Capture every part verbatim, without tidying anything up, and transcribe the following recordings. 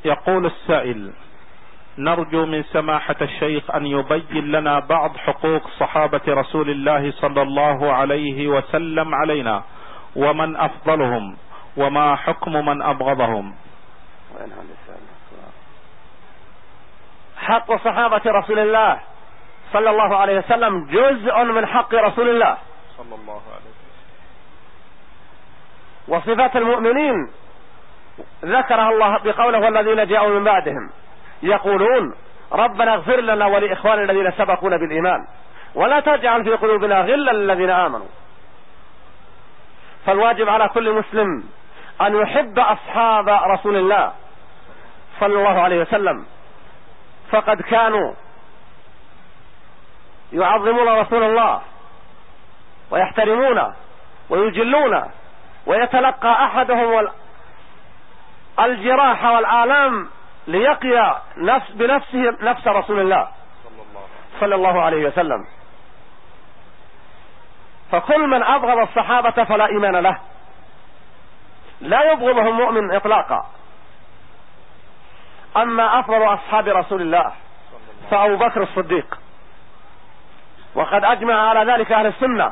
يقول السائل: نرجو من سماحة الشيخ أن يبين لنا بعض حقوق صحابة رسول الله صلى الله عليه وسلم علينا، ومن أفضلهم، وما حكم من أبغضهم. حق صحابة رسول الله صلى الله عليه وسلم جزء من حق رسول الله صلى الله عليه وسلم. وصفات المؤمنين ذكرها الله بقوله: والذين جاءوا من بعدهم يقولون ربنا اغفر لنا ولإخواننا الذين سبقونا بالإيمان ولا تجعل في قلوبنا غلا للذين آمنوا. فالواجب على كل مسلم أن يحب أصحاب رسول الله صلى الله عليه وسلم، فقد كانوا يعظمون رسول الله ويحترمونه ويجلونه، ويتلقى أحدهم الجراح والآلام ليقي نفس بنفسه نفس رسول الله صلى الله عليه وسلم. فكل من أبغض الصحابة فلا إيمان له، لا يبغضهم مؤمن إطلاقا. أما أفضل أصحاب رسول الله فأبو بكر الصديق، وقد أجمع على ذلك أهل السنة،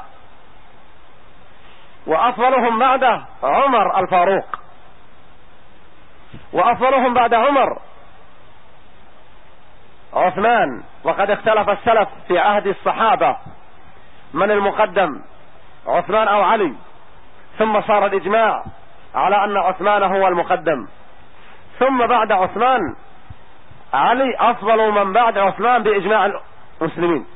وأفضلهم بعده عمر الفاروق، وأفضلهم بعد عمر عثمان. وقد اختلف السلف في عهد الصحابة من المقدم، عثمان أو علي، ثم صار الإجماع على أن عثمان هو المقدم، ثم بعد عثمان علي أفضل من بعد عثمان بإجماع المسلمين.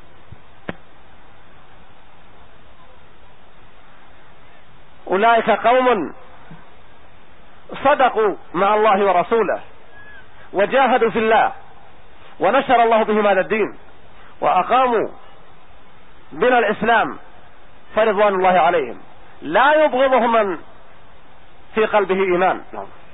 أولئك قوم صدقوا مع الله ورسوله وجاهدوا في الله ونشر الله بهم هذا الدين وأقاموا بنا الإسلام، فرضوان الله عليهم لا يبغضهم من في قلبه إيمان.